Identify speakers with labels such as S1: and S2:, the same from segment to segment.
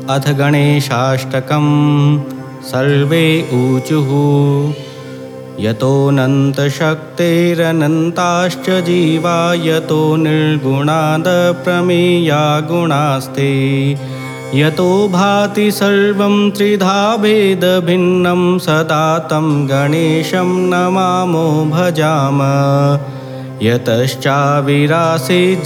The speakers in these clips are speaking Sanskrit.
S1: अथ गणेशाष्टकं सर्वे ऊचुः। यतोऽनन्तशक्तेरनन्ताश्च जीवा यतो निर्गुणादप्रमेया गुणास्ते। यतो भाति सर्वं त्रिधा भेदभिन्नं सदा तं गणेशं नमामो भजाम। यतश्चाविरासीत्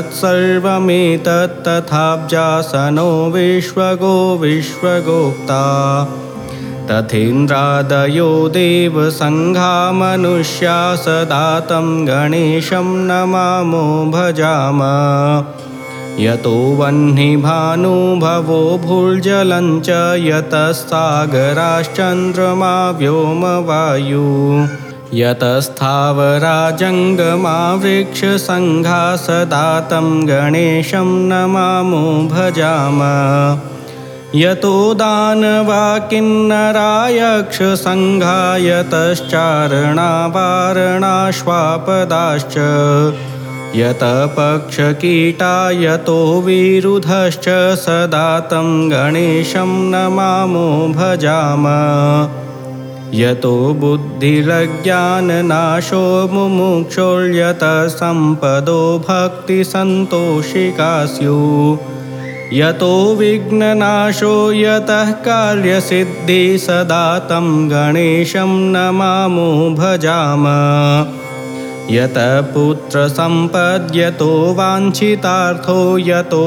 S1: जगत्सर्वमेतत्तथाब्जासनो विश्वगो विश्वगोप्ता। तथेन्द्रादयो देवसङ्घा मनुष्या सदा तं गणेशं नमामो भजाम। यतो वह्निभानुभवो भूर्जलं च यतस्सागराश्चन्द्रमा व्योमवायु। यतस्थावरा जङ्गमा वृक्षसङ्घा सदा तं गणेशं नमामो भजाम। यतो दानवा किन्नरा यक्षसङ्घा यतश्चारणा वारणाश्वापदाश्च। यतः पक्षकीटा यतो विरुधश्च सदा तं गणेशं नमामो भजाम। यतो बुद्धिरज्ञाननाशो मुमुक्षोर्यतः सम्पदो भक्तिसन्तोषिका स्युः। यतो विघ्ननाशो यतः कार्यसिद्धि सदा तं गणेशं नमामो भजाम। यतः पुत्रसम्पद्यतो वाञ्छितार्थो यतो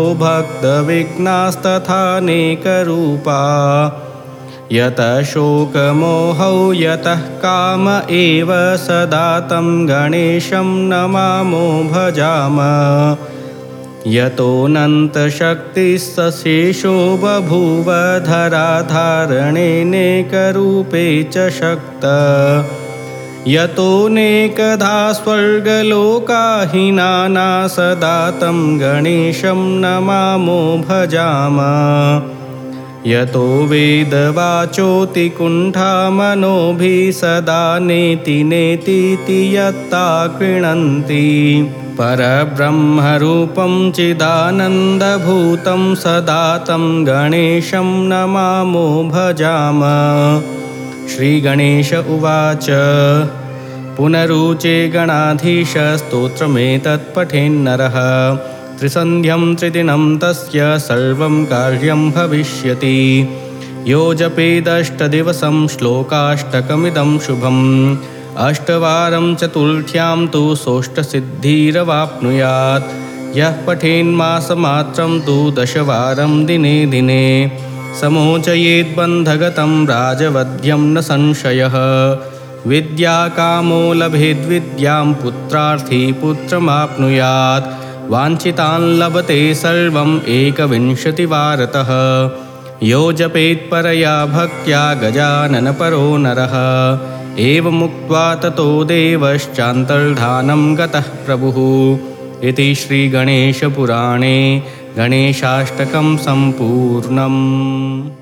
S1: भक्तविघ्नास्तथानेकरूपा। यतः शोकमोहौ यतः काम एव सदा तं गणेशं नमामो भजाम। यतोऽनन्तशक्तिस्सशेषो बभूव धराधारणेनेकरूपे च शक्तः। यतोऽनेकधा स्वर्गलोकाहीनाना सदा तं गणेशं नमामो भजाम। यतो वेदवाचोऽतिकुण्ठा मनोभिः सदा नेति नेतीति यत्ता गृह्णन्ति। परब्रह्मरूपं चिदानन्दभूतं सदा तं गणेशं नमामो भजाम। श्रीगणेश उवाच पुनरुचे गणाधीश स्तोत्रमेतत्पठेन्नरः। त्रिसन्ध्यं त्रिदिनं तस्य सर्वं कार्यं भविष्यति। यो जपेदष्टदिवसं श्लोकाष्टकमिदं शुभम्। अष्टवारं चतुर्थ्यां तु सोष्ठसिद्धिरवाप्नुयात्। यः पठेन्मासमात्रं तु दशवारं दिने दिने। समोचयेद्बन्धगतं राजवध्यं न संशयः। विद्याकामो लभेद्विद्यां पुत्रार्थी पुत्रमाप्नुयात्। वाञ्छितान् लभते सर्वम् एकविंशतिवारतः। यो जपेत्परया भक्त्या गजाननपरो नरः। एवमुक्त्वा ततो देवश्चान्तर्धानं गतः प्रभुः। इति श्रीगणेशपुराणे गणेशाष्टकं सम्पूर्णम्।